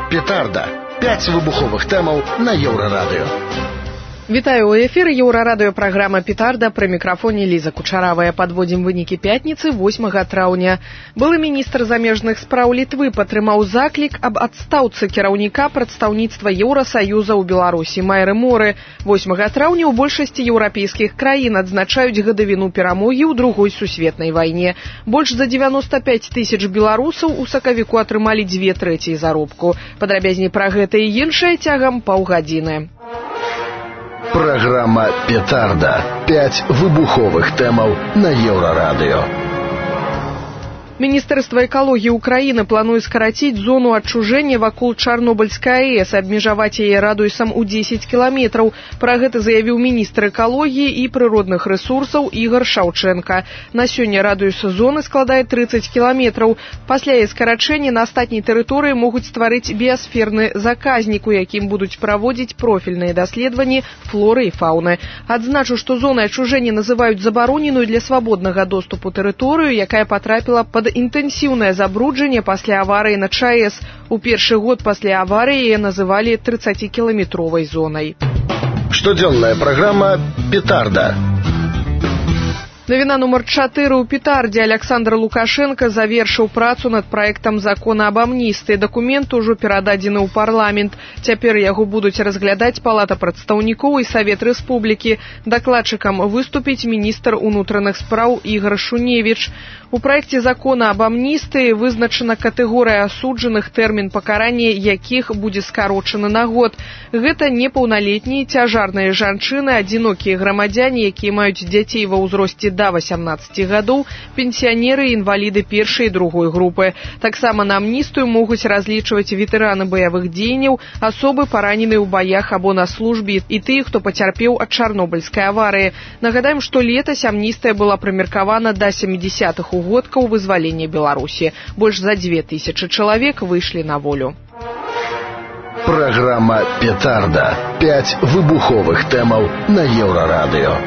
Петарда. 5 выбуховых тэмаў на Еўрарадыё. Вітаю, у эфіры Еўрарадыё, праграма «Петарда», пры мікрафоне Ліза Кучаравая. Падводзім вынікі пятніцы 8 траўня. Былы міністр замежных спраў Літвы падтрымаў заклік аб адстаўцы кіраўніка прадстаўніцтва Еўрасаюза ў Беларусі Майры Моры. 8 траўня ў большасці еўрапейскіх краін адзначаюць гадавіну перамогі ў Другой сусветнай вайне. Больш за 95 тысяч беларусаў у сакавіку атрымалі 2/3 заробку. Падрабязней пра гэта і іншае цягам паўгадзіны. Программа «Петарда». 5 выбуховых тэмаў на Еўрарадыё. Міністэрства экалогіі ўкраіны плануе скараціць зону адчужэння вакол Чарнобыльскай АЭС, абмежаваць яе радыусам у 10 кіламетраў. Пра гэта заявіў міністр экалогіі і прыродных рэсурсаў Ігор Шаўчэнка. На сёння радыус зоны складае 30 кіламетраў. Пасля яе скарачэння на астатняй тэрыторыі могуць стварыць біасферны заказнік, у якім будуць праводзіць профільныя даследаванні флоры і фауны. Адзначу, што зонай адчужэння называюць забароненую для свабоднага доступу тэрыторыю, якая патрапіла пад інтэнсіўнае забруджанне пасля аварыі на ЧАЭС. У першы год пасля аварыі яе называлі 30-кіламетровай зонай. Штодзённая праграма «Петарда». Навіна нумар 4 у Петардзе. Александр Лукашенко завершыў працу над праектам закона аб амністыі. Дакумент ужо перададзены ў парламент. Цяпер яго будуць разглядаць Палата прадстаўнікоў і Савет Рэспублікі. Дакладчыкам выступіць міністр унутраных спраў Ігор Шуневіч. У праекце закона аб амністыі вызначана катэгорыя асуджаных, тэрмін пакарання якіх будзе скарочаны на год. Гэта непаўналетнія, цяжарныя жанчыны, адзінокія грамадзяне, якія маюць дзяцей ва ўзросце да 18 гадоў, пенсіянеры і інваліды першай і другой групы. Таксама на амністыю могуць разлічваць ветэраны баявых дзеянняў, асобы параненыя ў баях або на службе і тыя, хто пацярпеў ад Чарнобыльскай аварыі. Нагадаем, што летась амністыя была прымеркавана да 70-х угодкаў вызвалення Беларусі. Больш за 2000 чалавек выйшлі на волю. Программа «Петарда». 5 выбуховых тэмаў на Еўрарадыё.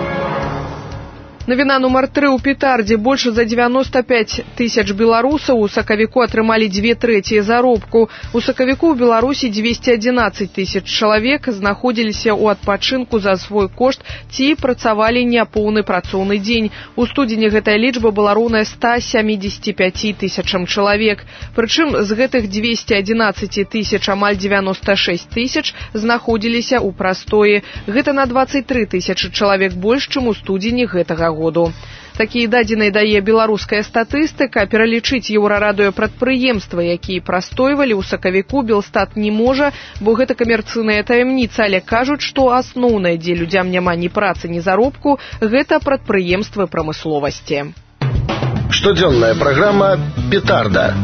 Навіна нумар 3 у Петардзе. Больш за 95 тысяч беларусаў у сакавіку атрымалі 2/3 заробку. У сакавіку ў Беларусі 211 тысяч чалавек знаходзіліся ў адпачынку за свой кошт ці працавалі няпоўны працоўны дзень. У студзені гэтая лічба была роўная 175 тысячам чалавек. Прычым з гэтых 211 тысяч амаль 96 тысяч знаходзіліся ў прастоі. Гэта на 23 тысячы чалавек больш, чым у студзені гэтага году. Такія дадзеныя дае беларуская статыстыка. Пералічыць Еўрарадыё прадпрыемствы, якія прастойвалі ў сакавіку, Белстат не можа, бо гэта камерцыйная таямніца, але кажуць, што асноўнае, дзе людзям няма ні працы, ні заробку, гэта прадпрыемствы прамысловасці. Штодзённая праграма «Петарда».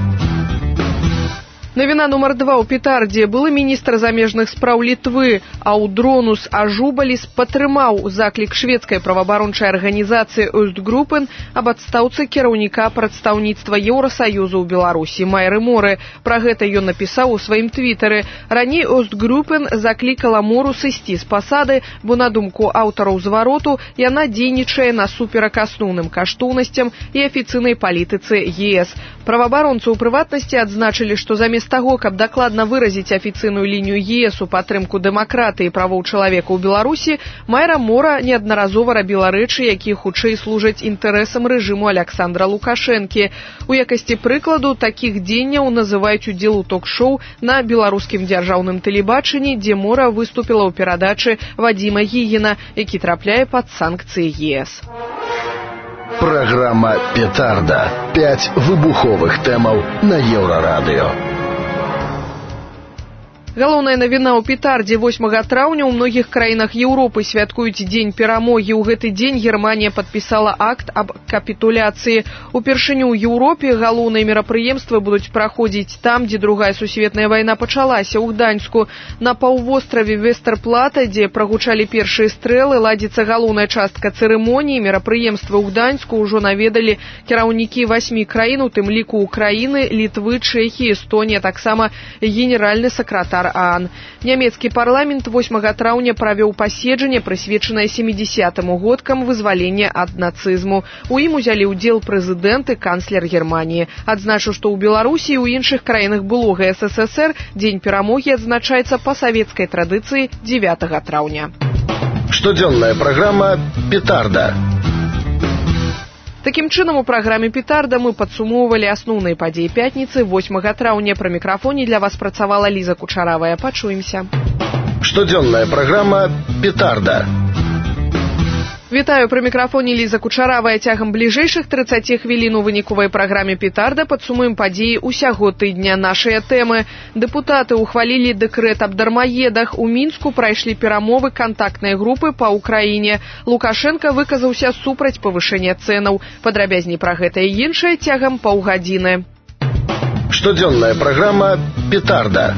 Навіна нумар 2 у Петардзе. Былы міністр замежных спраў Літвы Аудронус Ажубаліс падтрымаў заклік шведскай праваабарончай арганізацыі Остгруппен аб адстаўцы кіраўніка прадстаўніцтва Еўрасаюзу ў Беларусі Майры Моры. Пра гэта ён напісаў у сваім твітары. Раней Остгруппен заклікала Мору сысці з пасады, бо на думку аўтараў звароту яна дзейнічае насуперак асноўным каштоўнасцям і афіцыйнай палітыцы ЕС. Праваабаронцы ў прыватнасці адзначылі, што замест таго, каб дакладна выразіць афіцыйную лінію ЕС у падтрымку дэмакратыі і правоў чалавека ў Беларусі, Майра Мора неаднаразова рабіла рэчы, якія хутчэй служаць інтарэсам рэжыму Александра Лукашэнкі. У якасці прыкладу такіх дзеянняў называюць удзел у ток-шоу на беларускім дзяржаўным тэлебачанні, дзе Мора выступіла ў перадачы Вадзіма Гігіна, які трапляе пад санкцыі ЕС. Программа «Петарда». 5 выбуховых тэмаў на Еўрарадыё. Галоўная навіна ў Петардзе. 8 траўня ў многіх краінах Еўропы святкуюць дзень перамогі. У гэты дзень Германія падпісала акт аб капітуляцыі. Упершыню ў Еўропе галоўныя мерапрыемствы будуць праходзіць там, дзе Другая сусветная вайна пачалася, ў Гданьску. На паўвостраве Вестэрплата, дзе прагучалі першыя стрэлы, ладзіцца галоўная частка цырымоніі. Мерапрыемствы ў Гданьску ўжо наведалі кіраўнікі 8 краін, у тым ліку Украіны, Літвы, Чэхіі, Эстонія, таксама генеральны сакратар УНРАН. Нямецкі парламент 8 траўня правёў паседжанне, прысвечанае 70-му годкам вызвалення ад нацызму. У ім узялі ўдзел прэзідэнт і канцлер Германіі. Адзначу, што ў Беларусі і ў іншых краінах былога СССР дзень перамогі адзначаецца па савецкай традыцыі 9 траўня. Штодзённая праграма «Петарда». Такім чынам, у праграме «Петарда» мы падсумоўвалі асноўныя падзеі пятніцы 8 траўня. Пры мікрафоне для вас працавала Ліза Кучаравая. Пачуемся. Штодзённая праграма «Петарда». Вітаю, пры мікрафоне Ліза Кучаравая. Цягам бліжэйшых 30 хвілін у выніковай праграме «Петарда» падсумуем падзеі ўсяго тыдня. Нашыя тэмы. Дэпутаты ухвалілі дэкрэт аб дармаедах. У Мінску прайшлі перамовы кантактнай групы па ўкраіне. Лукашенко выказаўся супраць павышэння цэнаў. Падрабязней пра гэта і іншае цягам паўгадзіны. Штодзённая праграма «Петарда».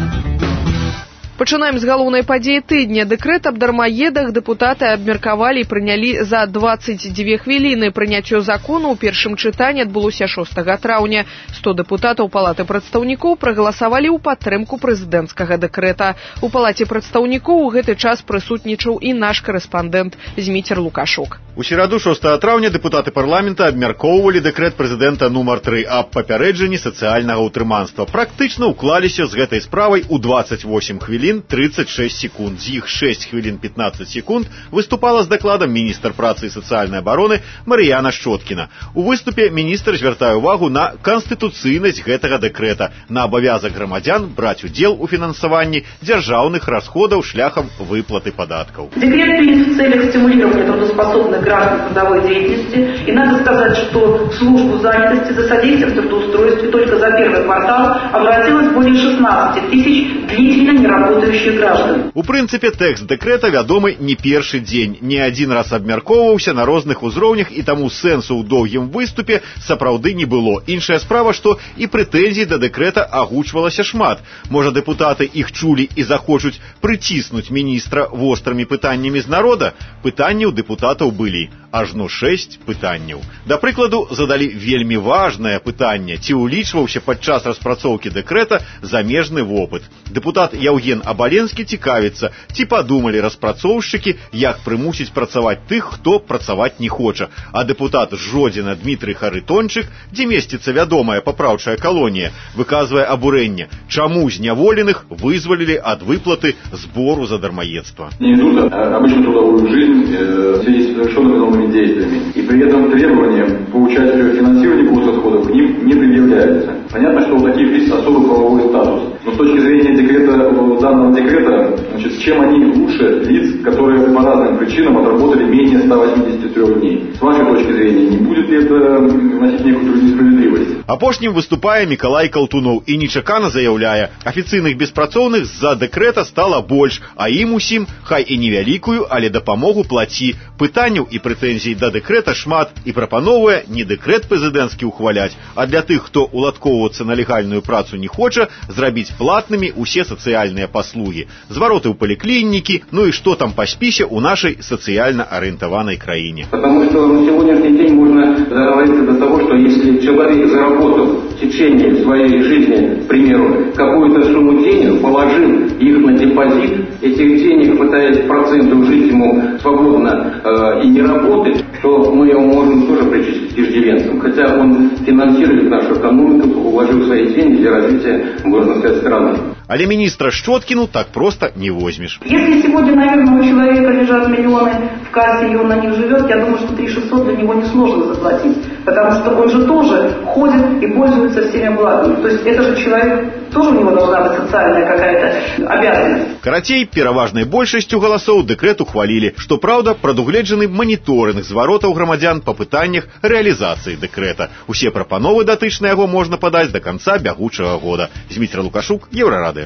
Пачынаем з галоўнай падзеі тыдня. Дэкрэт аб дармаедах дэпутаты абмеркавалі і прынялі за 22 хвіліны. Прыняццё закону ў першым чытанні адбылося 6 траўня. 100 дэпутатаў Палаты прадстаўнікоў прагаласавалі ў падтрымку прэзідэнцкага дэкрэта. У Палаце прадстаўнікоў у гэты час прысутнічаў і наш корэспандэнт Зміцер Лукашук. У сераду 6 траўня дэпутаты парламента абмяркоўвалі дэкрэт прэзідэнта нумар 3 аб папярэджанні сацыяльнага ўтрыманства. Практычна ўклаліся з гэтай справай у 28 хвілін 36 секунд. З іх 6 хвілін 15 секунд выступала з дакладам міністр працы і сацыяльнай абароны Марыяна Шчоткіна. У выступе міністр звяртае ўвагу на канстытуцыйнасць гэтага дэкрэта, на абавязак грамадзян браць удзел у фінансаванні дзяржаўных расходаў шляхам выплаты падаткаў. Декрет принят в целях стимулирования трудоспособных граждан трудовой деятельности, и надо сказать, что в службу занятости за содействием трудоустройстве только за первый квартал обратилось более 16 тысяч длительно неработающих граждан. У прынцыпе, тэкст дэкрэта вядомы не першы дзень. Не адзін раз абмяркоўваўся на розных узроўнях, і таму сэнсу ў доўгім выступе сапраўды не было. Іншая справа, што і прэтэнзій да дэкрэта агучвалася шмат. Можа, дэпутаты іх чулі і захочуць прыціснуць міністра вострымі пытаннямі з народа? Пытанні ў дэпутатаў былі. Ажно 6 пытанняў. Да прыкладу, задалі вельмі важнае пытанне, ці ўлічваўся падчас распрацоўкі дэкрэта замежны вопыт. Дэпутат Яўген Абаленскі цікавіцца, ці падумалі распрацоўшчыкі, як прымусіць працаваць тых, хто працаваць не хоча. А дэпутат Жодзіна Дмітрый Харытончык, дзе месціцца вядомая папраўчая калонія, выказвае абурэнне, чаму зняволеных вызвалілі ад выплаты збору за дармаедства. Не идут обычную трудовую жизнь в связи с совершенными новыми действиями. И при этом требования по участию в финансировании госрасходов к ним не предъявляются. Понятно, что у таких лиц особый правовой статус. Но с точки зрения данного декрета, значит, с чем они лучше лиц, которые по разным причинам отработали менее 183 дней? С вашей точки зрения, не будет ли это вносить некую несправедливость? Апошнім выступае Мікалай Калтунов і нечакана заяўляе, афіцыйных беспрацоўных з-за дэкрэта стала больш, а ім усім, хай і невялікую, але дапамогу плаці. Пытанняў і прэтэнзій да дэкрэта шмат і прапановвае не дэкрэт прэзідэнцкі ўхваляць, а для тых, хто уладкоўвацца на легальную працу не хоча, зрабіць платнымі усе сацыяльныя паслугі, звароты ў паліклінікі, ну і што там па спісе ў нашай сацыяльна арыентаванай краіне. Потому что на сегодняшний день можно договориться до того, что если человек заработал в течение своей жизни, к примеру, какую-то сумму денег, положил их на депозит, этих денег, пытаясь процентов жить ему свободно и не работать, то мы его можем тоже причислить к иждивенцам. Хотя он финансирует нашу экономику, вложил свои деньги для развития, можно сказать, страны. Але міністра Шчоткіну так просто не возьмешь. Если сегодня, наверное, у человека лежат миллионы в кассе, и он на них живет, я думаю, что 3600 для него несложно заплатить. Потому что он же тоже ходит и пользуется всеми благами. То есть это же человек, тоже у него должна быть социальная какая-то обязанность. Карацей, пераважнай большасцю галасоў дэкрэт ухвалілі. Што праўда, прадугледжаны маніторынг зваротаў грамадзян па пытаннях рэалізацыі дэкрэта. Усе прапановы датычныя яго можна падаць да канца бягучага года. Зміцер Лукашук, Еўрарадыё.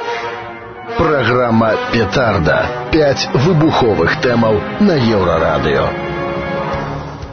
Программа «Петарда». 5 выбуховых тэмаў на Еўрарадыё.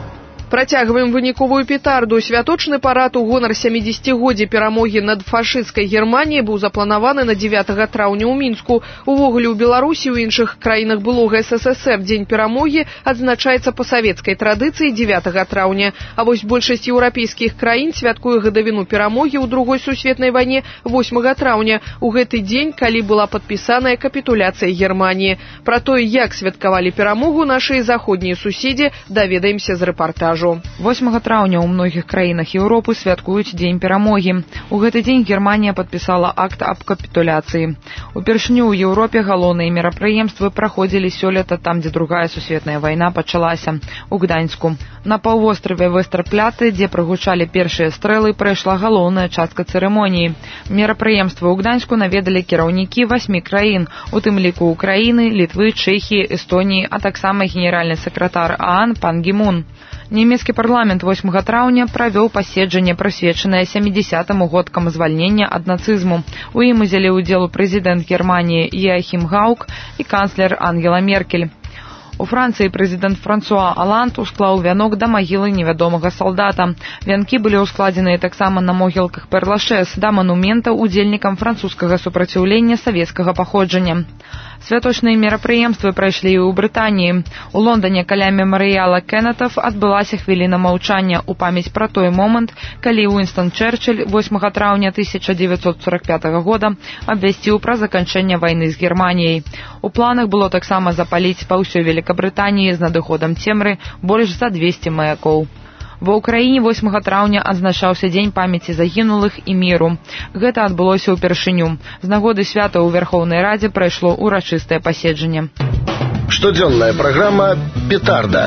Працягваем выніковую петарду. Святочны парад у гонар 70-годдзя перамогі над фашысцкай Германіяй быў запланаваны на 9 траўня ў Мінску. Увогуле ў Беларусі і ў іншых краінах былога СССР дзень перамогі адзначаецца па савецкай традыцыі 9 траўня. А вось большасць еўрапейскіх краін святкуе гадавіну перамогі ў Другой сусветнай вайне 8 траўня. У гэты дзень, калі была падпісаная капітуляцыя Германіі. Пра тое, як святкавалі перамогу нашыя заходнія суседзі, даведаемся з рэпартажу. 8 траўня ў многіх краінах Еўропы святкуюць дзень перамогі. У гэты дзень Германія падпісала акт аб капітуляцыі. Упершыню ў Еўропе галоўныя мерапрыемствы праходзілі сёлета там, дзе Другая сусветная вайна пачалася, у Гданьску. На паўвостраве Вестэрпляты, дзе прагучалі першыя стрэлы, прайшла галоўная частка цырымоніі. Мерапрыемствы ў Гданьску наведалі кіраўнікі 8 краін, у тым ліку Украіны, Літвы, Чэхіі, Эстоніі, а таксама генеральны сакратар ААН пан Гі Мун. Нямецкі парламент 8 траўня правёў паседжанне, прысвечанае 70-му годкам звальнення ад нацызму. У ім узялі ўдзел прэзідэнт Германіі Йоахім Гаук і канцлер Ангела Меркель. У Францыі прэзідэнт Франсуа Аланд усклаў вянок да магілы невядомага салдата. Вянкі былі ўскладзеныя таксама на могілках Пер-Лашэз, да манумента удзельнікам французскага супраціўлення савецкага паходжання. Святочныя мерапрыемствы прайшлі і ў Брытаніі. У Лондане каля мемарыяла Кеннетов адбылася хвіліна маўчання ў памяць пра той момант, калі Уінстон Чэрчыль 8 траўня 1945 года абвясціў пра заканчэнне вайны з Германіяй. У планах было таксама запаліць па ўсёй Великабрытаніі з надыходам цемры больш за 200 маякоў. Ва ўкраіне 8 траўня адзначаўся дзень памяці загінулых і міру. Гэта адбылося ўпершыню. З нагоды свята ў Вярхоўнай Радзе прайшло урачыстае паседжанне. Штодзённая праграма «Петарда».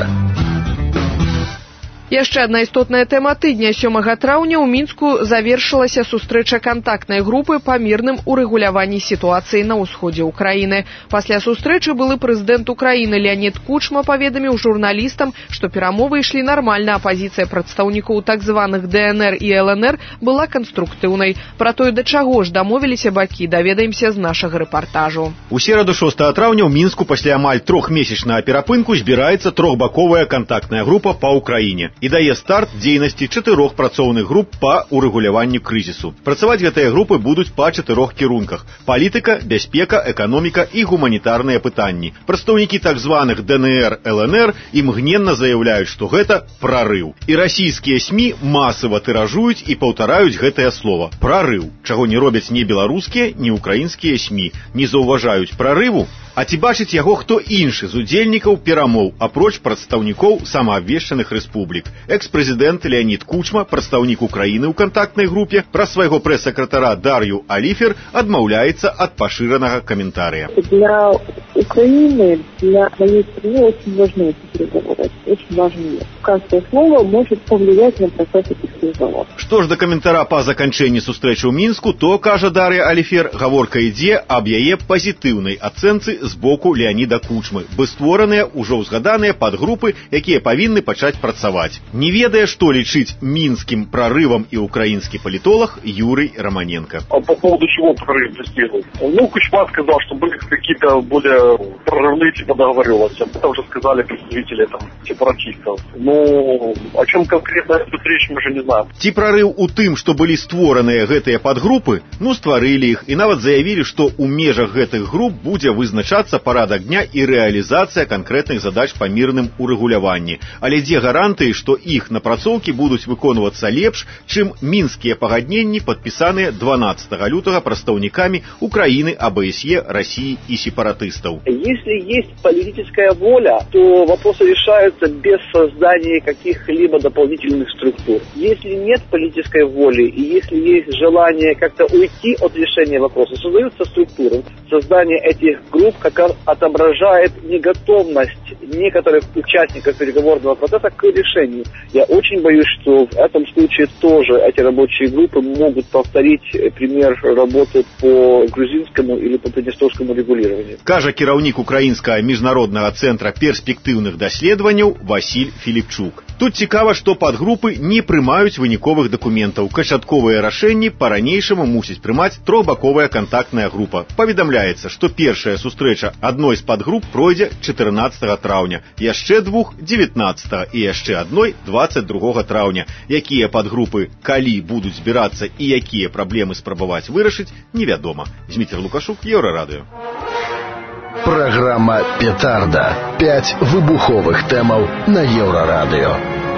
Яшчэ адна істотная тэма тыдня. 7 траўня ў Мінску завершылася сустрэча кантактнай групы па мірным урэгуляванні сітуацыі на ўсходзе ўкраіны. Пасля сустрэчы былы прэзідэнт Украіны Леонід Кучма паведаміў журналістам, што перамовы ішлі нармальна, а пазіцыя прадстаўнікоў так званых ДНР і ЛНР была канструктыўнай. Пра тое, да чаго ж дамовіліся бакі, даведаемся з нашага рэпартажу. У сераду 6 траўня ў Мінску пасля амаль трохмесячнага перапынку збіраецца трохбаковая кантактная група па ўкраіне і дае старт дзейнасці 4 працоўных груп па урэгуляванню крызісу. Працаваць гэтыя групы будуць па 4 кірунках: палітыка, бяспека, эканоміка і гуманітарныя пытанні. Прадстаўнікі так званых ДНР, ЛНР імгненна заяўляюць, што гэта прарыў. І расійскія СМІ масава тыражуюць і паўтараюць гэтае слова прарыў, чаго не робяць ні беларускія, ні украінскія СМІ, не заўважаюць прарыву. А ці бачыць яго хто іншы з удзельнікаў перамоў, апроч прадстаўнікоў самаабвешчаных рэспублік? Экс-прэзідэнт Леонід Кучма, прадстаўнік Украіны ў кантактнай групе, пра свайго прэс-сакратара Дар'ю Аліфер адмаўляецца ад пашыранага каментарыя. Для Украины, для моей страны очень важны эти переговоры. Очень важны. Каждое слово может повлиять на процесс этих переговоров. Што ж да каментара па заканчэнні сустрэчы ў Мінску, то, кажа Дар'я Аліфер, гаворка ідзе аб яе пазітыўнай ацэнцы з боку Леоніда Кучмы, бы створаныя ўжо ўзгаданыя падгрупы, якія павінны пачаць працаваць. Не ведае, што лічыць мінскім прарывам і украінскі палітолог Юрий Романенко. А по поводу чего прорыв сделал? Ну, Кучма сказал, что были какие-то более прорывные типа договоренности. Это уже сказали представители там сепаратистов. Ну, о чем конкретно тут речь, мы же не знаем. Ці прорыв у тым, што былі створаныя гэтыя падгрупы? Ну, стварылі іх і нават заявілі, што ў межах гэтых груп будзе вызначацца парадак дня і рэалізацыя канкрэтных задач па мірным урэгуляванні. Але дзе гарантыі, што іх напрацоўкі будуць выконвацца лепш, чым мінскія пагадненні, падпісаныя 12 лютага прадстаўнікамі Украіны, АБСЕ, России и сепаратыстаў. Если есть политическая воля, то вопросы решаются без создания каких-либо дополнительных структур. Если нет политической воли и если есть желание как-то уйти от решения вопроса, создаются структуры. Создание этих групп как раз отображает неготовность некоторых участников переговорного процесса к решению. Я очень боюсь, что в этом случае тоже эти рабочие группы могут повторить пример работы по грузинскому или по приднестровскому регулированию. Кажа кіраўнік украінскага міжнароднага цэнтра перспектыўных даследаванняў Васіль Філіпчук. Тут цікава, што падгрупы не прымаюць выніковых дакументаў. Канчатковыя рашэнні па-ранейшаму мусіць прымаць трохбаковая кантактная група. Паведамляецца, што першая сустрэча адной з падгруп пройдзе 14 траўня, яшчэ двух 19 і яшчэ адной 22 траўня. Якія падгрупы, калі будуць збірацца і якія праблемы спрабаваць вырашыць, невядома. Зміцер Лукашук, Еўрарадыё. Программа «Петарда». 5 выбуховых тэмаў на Еўрарадыё.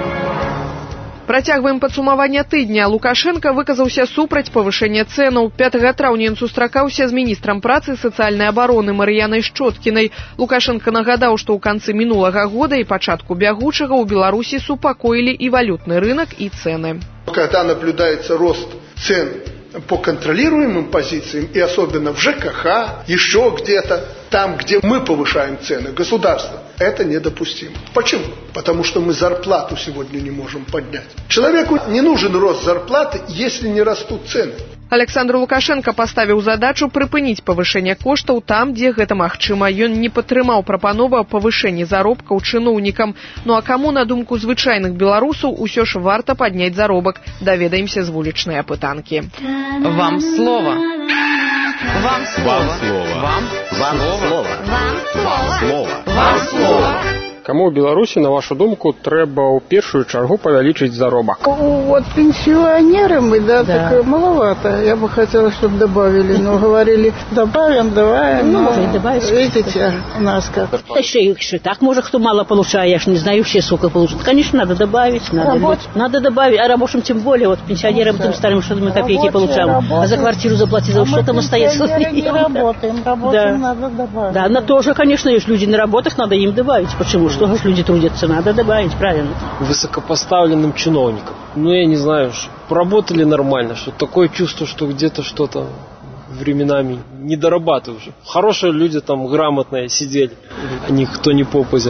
Працягваем падсумаванне тыдня. Лукашенко выказаўся супраць павышэння цэнаў. 5 траўня ён сустракаўся з міністрам працы і сацыяльнай абароны Марыянай Шчоткінай. Лукашенко нагадаў, што ў канцы мінулага года і пачатку бягучага ў Беларусі супакоілі і валютны рынок, і цэны. Когда наблюдается рост цен по контролируемым позициям, и особенно в ЖКХ, еще где-то, там, где мы повышаем цены, государство, это недопустимо. Почему? Потому что мы зарплату сегодня не можем поднять. Человеку не нужен рост зарплаты, если не растут цены. Александр Лукашенко паставіў задачу прыпыніць павышэнне коштаў там, дзе гэта магчыма. Ён не падтрымаў прапановы аб павышэнні заробкаў чыноўнікам. Ну а каму, на думку звычайных беларусаў, усё ж варта падняць заробак? Даведаемся з вулічнай апытанкі. Вам слово. Вам слово. Вам слово. Вам слово. Вам слово. Каму ў Беларусі, на вашу думку, трэба ў першую чаргу павялічыць заробак? Вот пенсионерам, так маловато. Я бы хотела, чтобы добавили. Но говорили, добавим. Ну, можно и добавить. Видите, у нас как. Еще так, может, кто мало получает, я ж не знаю, все сколько получат. Конечно, надо добавить. Надо добавить. А рабочим тем более, вот пенсионерам тем старым, что мы копейки получаем. А за квартиру заплатить, за что там остается? Работаем, надо добавить. Да, на тоже, конечно, есть люди на работах, надо им добавить. Почему? Что люди трудятся, надо добавить, правильно. Высокопоставленным чиновникам. Ну, я не знаю, поработали нормально, что такое чувство, что где-то что-то временами не дорабатывают уже. Хорошие люди там грамотные сидели, а никто не попозя.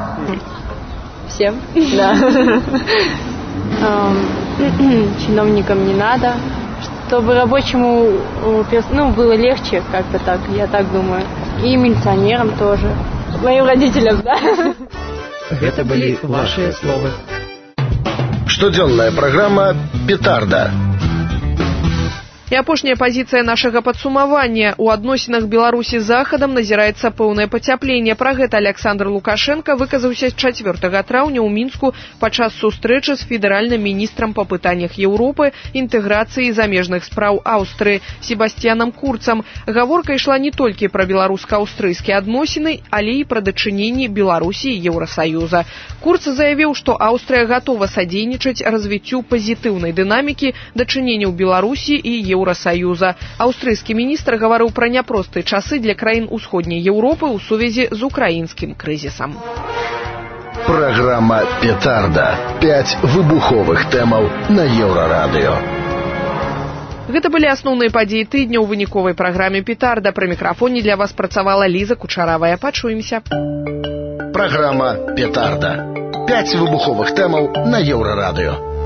Всем? Да. Чиновникам не надо. Чтобы рабочему было легче, как-то так, я так думаю. И милиционерам тоже. Моим родителям, да. Это были ваши словы. Штодзённая программа «Петарда». І апошняя пазіцыя нашага падсумавання. У адносінах Беларусі з Захадам назіраецца пэўнае пацяпленне. Пра гэта Александр Лукашенко выказаўся 4 траўня ў Мінску падчас сустрэчы з федэральным міністрам па пытаннях Еўропы, інтэграцыі замежных спраў Аўстрыі Себасцьянам Курцам. Гаворка ішла не толькі пра беларуска-аўстрыйскія адносіны, але і пра дачыненні Беларусі і Еўрасаюза. Курц заявіў, што Аўстрыя гатова садзейнічаць развіццю пазітыўнай дынамікі дачыненняў Беларусі і Еўрасаюза. Аўстрыйскі міністр гаварыў пра няпростыя часы для краін усходняй Еўропы ў сувязі з украінскім крызісам. Программа «Петарда». 5 выбуховых тэмаў на Еўрарадыё. Гэта былі асноўныя падзеі тыдня ў выніковай праграме «Петарда». Пры мікрафоне для вас працавала Ліза Кучаравая. Пачуемся. Программа «Петарда». 5 выбуховых тэмаў на Еўрарадыё.